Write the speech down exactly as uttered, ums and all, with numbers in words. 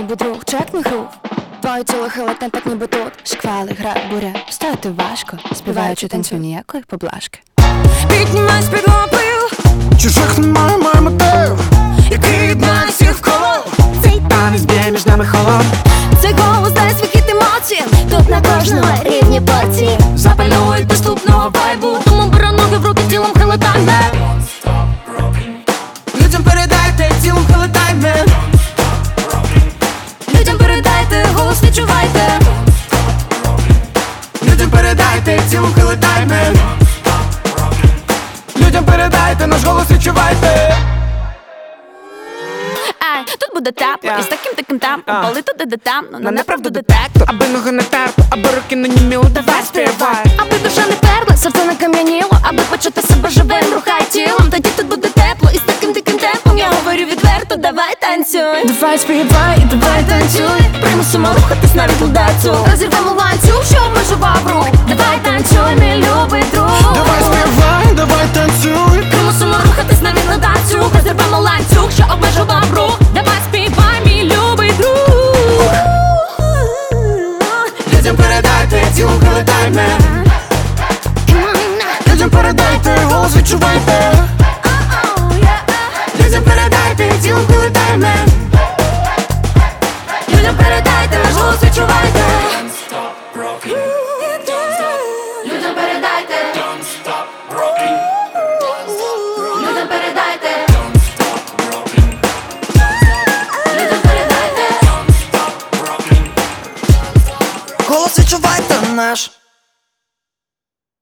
ніби друг, чекни грув. Твої тіло хилить так ніби тут. Шквали, гра, буря, стояти важко. Співаючи танцю ніякої поблажки. Піднімай з-під лапи, чужих немає, має мотив, який єднає всіх вколо. цей танець б'є між нами холод. Цей голос дає свій хід емоцій. Тут на кожного рівні порції. Запалюють доступного вайбу. Тому беру ноги в руки, тілом хилитайме. Людям передайте, тілом хилитайме. Людям передайте, голос відчувайте. Людям передайте, тілом хилитайме. Людям передайте, наш голос відчувайте. Ай, тут буде тепло, Yeah. і з таким таким темпом Ah. палити де темно, на На неправду неправду детектор. аби ноги не терпли, аби руки не німіли, давай співай. Аби душа не перла, серце не кам'яніло, аби почути себе живим, рухай тілом. Тоді тут буде тепло, і з таким таким темпом я говорю відверто, давай танцюй. Давай співай, і давай танцюй. Примусимо рухатись на відкладацю. Розірвемо ланцюг, що обмежував рух. Давай танцюй, мій любий друг. Давай співай, давай танцюй. Примусимо рухатись на відкладацю. Розірвемо ланцюг, що обмежував рух. Давай співай, мій любий друг. Людям передайте, тілом хилитайме. Людям передайте, голос відчувайте. Людям передайте, тілом хилитайме. Людям передайте, наш голос відчувайте. Людям передайте. Людям передайте. Людям передайте. Голос відчувайте наш.